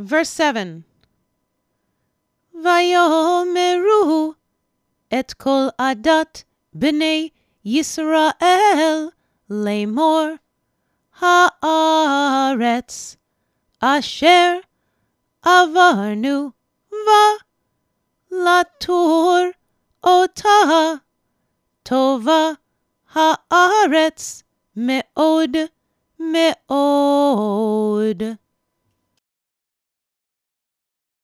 Verse 7. Vayomeru et kol adat b'nei Yisrael lemor haaretz asher avarnu va latur ota tova haaretz me'od me'od.